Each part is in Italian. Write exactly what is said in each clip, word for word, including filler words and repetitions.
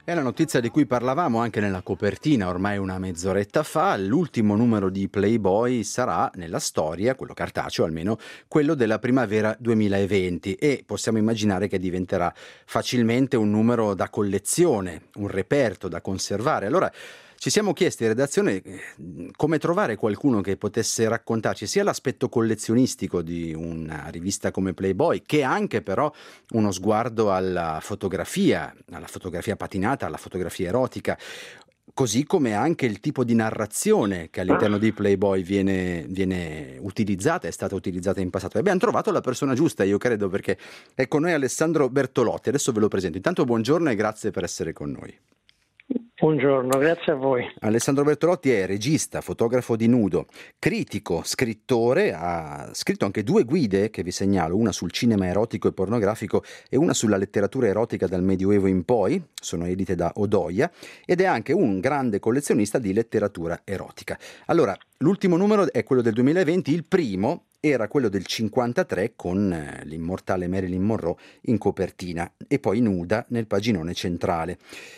È la notizia di cui parlavamo anche nella copertina ormai una mezz'oretta fa. L'ultimo numero di Playboy sarà nella storia, quello cartaceo almeno, quello della primavera duemilaventi, e possiamo immaginare che diventerà facilmente un numero da collezione, un reperto da conservare. Allora ci siamo chiesti in redazione eh, come trovare qualcuno che potesse raccontarci sia l'aspetto collezionistico di una rivista come Playboy, che anche però uno sguardo alla fotografia, alla fotografia patinata, alla fotografia erotica, così come anche il tipo di narrazione che all'interno di Playboy viene, viene utilizzata, è stata utilizzata in passato. E abbiamo trovato la persona giusta, io credo, perché è con noi Alessandro Bertolotti. Adesso ve lo presento. Intanto buongiorno e grazie per essere con noi. Buongiorno, grazie a voi. Alessandro Bertolotti è regista, fotografo di nudo, critico, scrittore, ha scritto anche due guide che vi segnalo, una sul cinema erotico e pornografico e una sulla letteratura erotica dal Medioevo in poi, sono edite da Odoia, ed è anche un grande collezionista di letteratura erotica. Allora, l'ultimo numero è quello del duemilaventi, il primo era quello del cinquantatré con l'immortale Marilyn Monroe in copertina e poi nuda nel paginone centrale.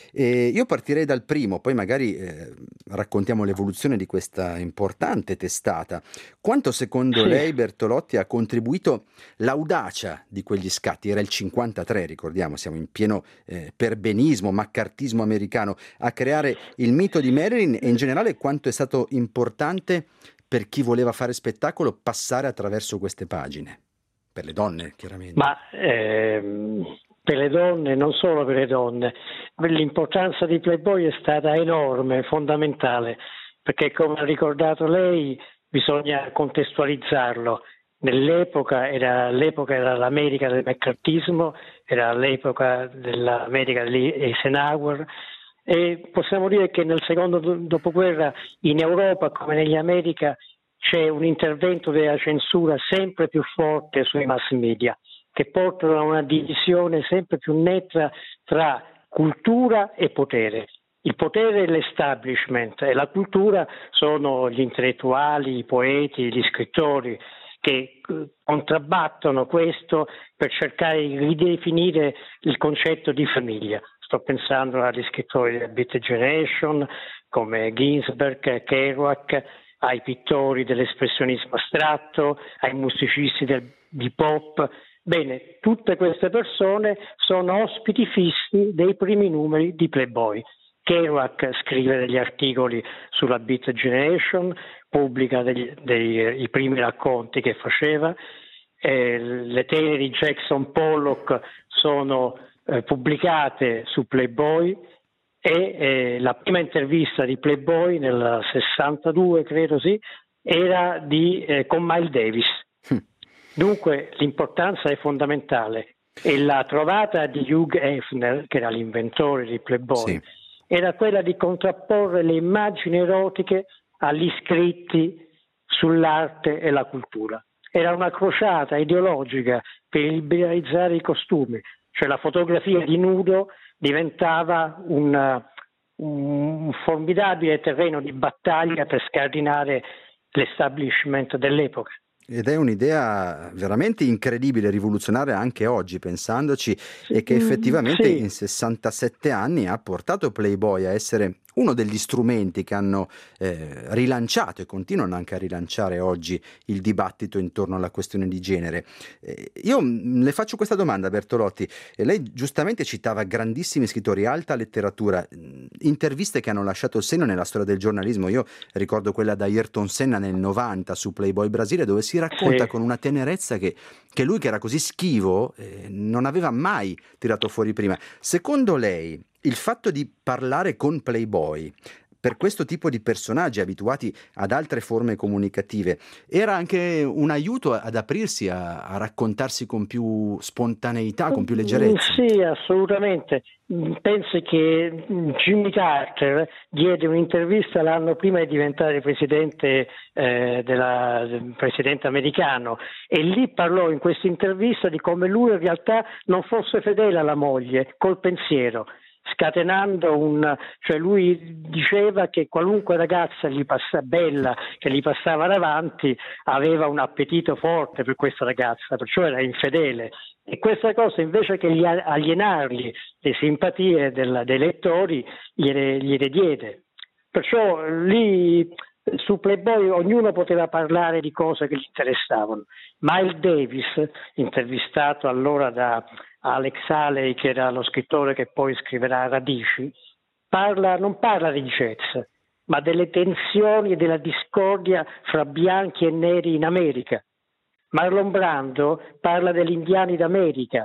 E io partirei dal primo, poi magari eh, raccontiamo l'evoluzione di questa importante testata. Quanto secondo Sì. lei, Bertolotti, ha contribuito l'audacia di quegli scatti? Era il cinquantatré, ricordiamo, siamo in pieno eh, perbenismo, maccartismo americano, a creare il mito di Marilyn, e in generale quanto è stato importante per chi voleva fare spettacolo passare attraverso queste pagine, per le donne chiaramente. Ma ehm, per le donne, non solo per le donne, l'importanza di Playboy è stata enorme, fondamentale, perché come ha ricordato lei bisogna contestualizzarlo. Nell'epoca era, l'epoca era l'America del meccartismo, era l'epoca dell'America di Eisenhower, e possiamo dire che nel secondo dopoguerra in Europa come negli America c'è un intervento della censura sempre più forte sui mass media, che portano a una divisione sempre più netta tra cultura e potere. Il potere è l'establishment e la cultura sono gli intellettuali, i poeti, gli scrittori, che contrabbattono questo per cercare di ridefinire il concetto di famiglia. Sto pensando agli scrittori della Beat Generation come Ginsberg, Kerouac, ai pittori dell'espressionismo astratto, ai musicisti del, di pop. Bene, tutte queste persone sono ospiti fissi dei primi numeri di Playboy. Kerouac scrive degli articoli sulla Beat Generation, pubblica degli, dei, i primi racconti che faceva, eh, le tele di Jackson Pollock sono eh, pubblicate su Playboy, e eh, la prima intervista di Playboy nel sessantadue, credo sì, era di, eh, con Miles Davis. Hm. Dunque l'importanza è fondamentale, e la trovata di Hugh Hefner, che era l'inventore di Playboy, sì, era quella di contrapporre le immagini erotiche agli scritti sull'arte e la cultura. Era una crociata ideologica per liberalizzare i costumi, cioè la fotografia di nudo diventava un, un formidabile terreno di battaglia per scardinare l'establishment dell'epoca. Ed è un'idea veramente incredibile, rivoluzionaria anche oggi, pensandoci, e che effettivamente sì. in sessantasette anni ha portato Playboy a essere uno degli strumenti che hanno eh, rilanciato e continuano anche a rilanciare oggi il dibattito intorno alla questione di genere. Eh, io mh, le faccio questa domanda, Bertolotti. Eh, lei giustamente citava grandissimi scrittori, alta letteratura, mh, interviste che hanno lasciato il segno nella storia del giornalismo. Io ricordo quella da Ayrton Senna nel novanta su Playboy Brasile, dove si racconta sì. con una tenerezza che, che lui, che era così schivo, eh, non aveva mai tirato fuori prima. Secondo lei, il fatto di parlare con Playboy per questo tipo di personaggi abituati ad altre forme comunicative era anche un aiuto ad aprirsi, a, a raccontarsi con più spontaneità, con più leggerezza? Sì, assolutamente. Pensi che Jimmy Carter diede un'intervista l'anno prima di diventare presidente, eh, della, presidente americano, e lì parlò in questa intervista di come lui in realtà non fosse fedele alla moglie col pensiero, scatenando un, cioè lui diceva che qualunque ragazza gli passa, bella che gli passava davanti aveva un appetito forte per questa ragazza, perciò era infedele, e questa cosa invece che gli alienargli le simpatie del, dei lettori gliele, gliele diede. Perciò lì su Playboy ognuno poteva parlare di cose che gli interessavano. Miles Davis, intervistato allora da Alex Haley, che era lo scrittore che poi scriverà Radici, parla, non parla di jazz, ma delle tensioni e della discordia fra bianchi e neri in America. Marlon Brando parla degli indiani d'America,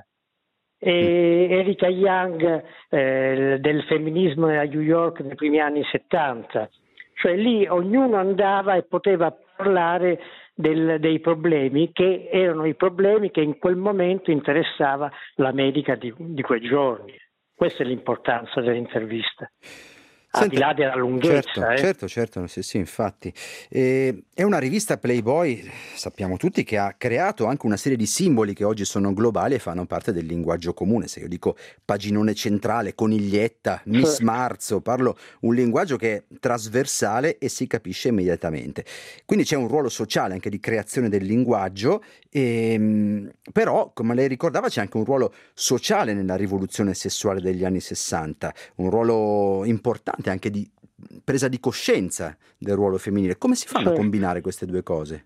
e Erika Young eh, del femminismo a New York nei primi anni settanta. Cioè lì ognuno andava e poteva parlare del, dei problemi che erano i problemi che in quel momento interessava l'America di, di quei giorni. Questa è l'importanza dell'intervista. Al Senta, di là della lunghezza. certo, eh. certo, certo, sì, sì, infatti. Eh, è una rivista Playboy, sappiamo tutti, che ha creato anche una serie di simboli che oggi sono globali e fanno parte del linguaggio comune. Se io dico paginone centrale, coniglietta, Miss Marzo, parlo un linguaggio che è trasversale e si capisce immediatamente. Quindi c'è un ruolo sociale anche di creazione del linguaggio, e, però, come lei ricordava, c'è anche un ruolo sociale nella rivoluzione sessuale degli anni sessanta, un ruolo importante anche di presa di coscienza del ruolo femminile. Come si fanno a combinare queste due cose?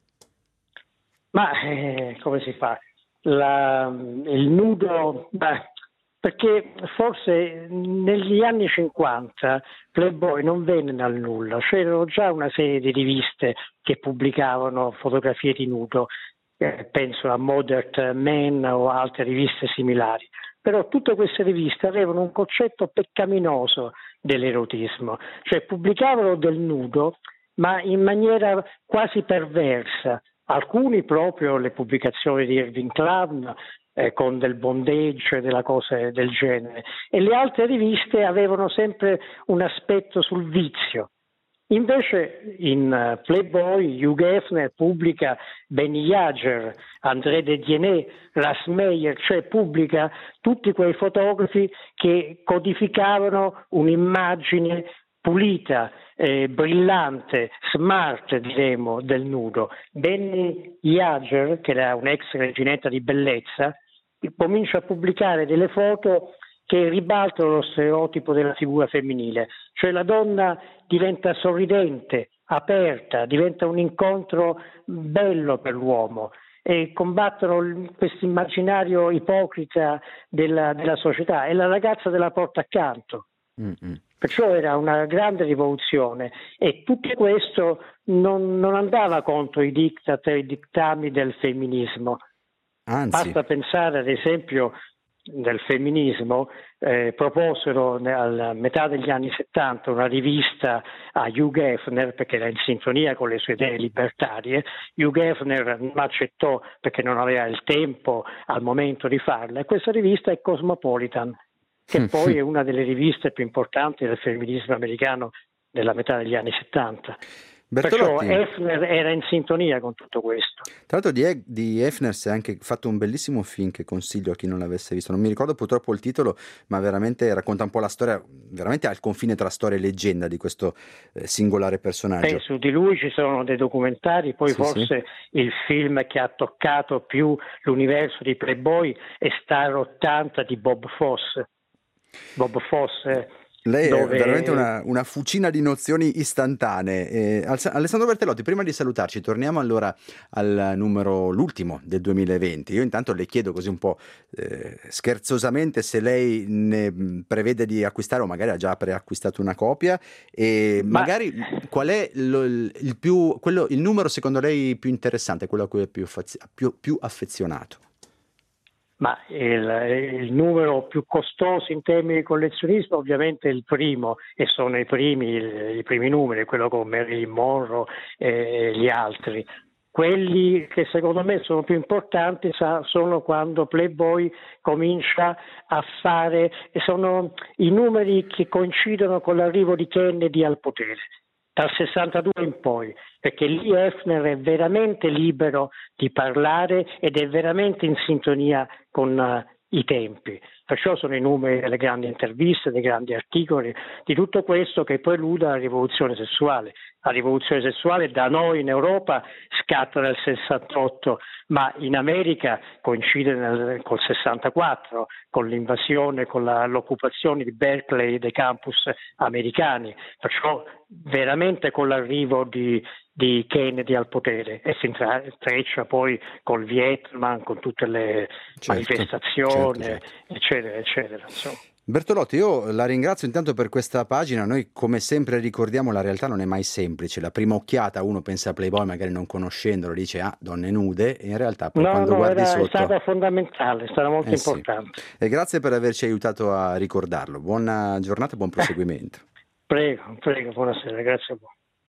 Ma eh, come si fa? La, il nudo, beh, perché forse negli anni cinquanta Playboy non venne dal nulla, c'erano già una serie di riviste che pubblicavano fotografie di nudo, eh, penso a Modern Man o altre riviste similari, però tutte queste riviste avevano un concetto peccaminoso dell'erotismo, cioè pubblicavano del nudo ma in maniera quasi perversa, alcuni proprio le pubblicazioni di Irving Clown eh, con del bondage e della cosa del genere, e le altre riviste avevano sempre un aspetto sul vizio. Invece in Playboy Hugh Hefner pubblica Benny Yager, André Dediennet, Ras Meyer, cioè pubblica tutti quei fotografi che codificavano un'immagine pulita, eh, brillante, smart diremo del nudo. Benny Yager, che era un ex reginetta di bellezza, comincia a pubblicare delle foto che ribaltano lo stereotipo della figura femminile, cioè la donna diventa sorridente, aperta, diventa un incontro bello per l'uomo, e combattono questo immaginario ipocrita della, della società, e la ragazza della porta accanto. Mm-hmm. Perciò era una grande rivoluzione, e tutto questo non, non andava contro i diktat e i dittami del femminismo. Anzi. Basta pensare ad esempio del femminismo, eh, proposero alla metà degli anni settanta una rivista a Hugh Hefner perché era in sintonia con le sue idee libertarie. Hugh Hefner non accettò perché non aveva il tempo al momento di farla, e questa rivista è Cosmopolitan, che poi è una delle riviste più importanti del femminismo americano della metà degli anni settanta. Bertolotti. Perciò Hefner era in sintonia con tutto questo. Tra l'altro di, di Hefner si è anche fatto un bellissimo film che consiglio a chi non l'avesse visto. Non mi ricordo purtroppo il titolo, ma veramente racconta un po' la storia, veramente al confine tra storia e leggenda di questo eh, singolare personaggio. Eh, su di lui ci sono dei documentari, poi sì, forse sì. Il film che ha toccato più l'universo di Playboy è Star ottanta di Bob Fosse. Bob Fosse... Lei dove... è veramente una, una fucina di nozioni istantanee. Eh, Alessandro Bertolotti, prima di salutarci, torniamo allora al numero, l'ultimo del duemilaventi. Io intanto le chiedo così un po' eh, scherzosamente se lei ne prevede di acquistare, o magari ha già preacquistato una copia, e Ma... magari qual è lo, il, più, quello, il numero secondo lei più interessante, quello a cui è più, più, più affezionato? Ma il, il numero più costoso in termini di collezionismo ovviamente è il primo, e sono i primi, i, i primi numeri, quello con Marilyn Monroe e gli altri. Quelli che secondo me sono più importanti sono quando Playboy comincia a fare, e sono i numeri che coincidono con l'arrivo di Kennedy al potere, dal sessantadue in poi, perché lì Hefner è veramente libero di parlare ed è veramente in sintonia con uh, i tempi. Perciò sono i numeri delle grandi interviste, dei grandi articoli, di tutto questo che preluda la rivoluzione sessuale. La rivoluzione sessuale da noi in Europa scatta nel sessantotto, ma in America coincide nel, col sessantaquattro, con l'invasione, con la, l'occupazione di Berkeley dei campus americani, perciò veramente con l'arrivo di, di Kennedy al potere, e si intreccia poi col Vietnam, con tutte le certo, manifestazioni, certo, certo. eccetera, eccetera. Insomma. Bertolotti, io la ringrazio intanto per questa pagina. Noi come sempre ricordiamo, la realtà non è mai semplice. La prima occhiata uno pensa a Playboy, magari non conoscendolo, dice ah, donne nude, e in realtà poi no, quando no, guardi era, sotto... è stata fondamentale, è stata molto eh sì. importante. E grazie per averci aiutato a ricordarlo. Buona giornata e buon proseguimento. Prego, prego, buonasera, grazie a voi.